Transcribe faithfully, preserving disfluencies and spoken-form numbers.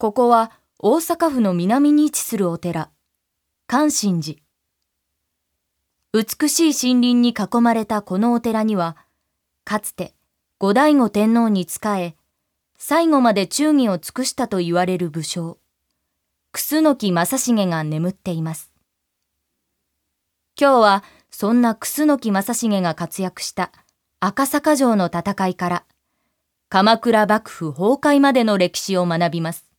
ここは大阪府の南に位置するお寺、観心寺。美しい森林に囲まれたこのお寺には、かつて後醍醐天皇に仕え、最後まで忠義を尽くしたと言われる武将、楠木正成が眠っています。今日はそんな楠木正成が活躍した赤坂城の戦いから、鎌倉幕府崩壊までの歴史を学びます。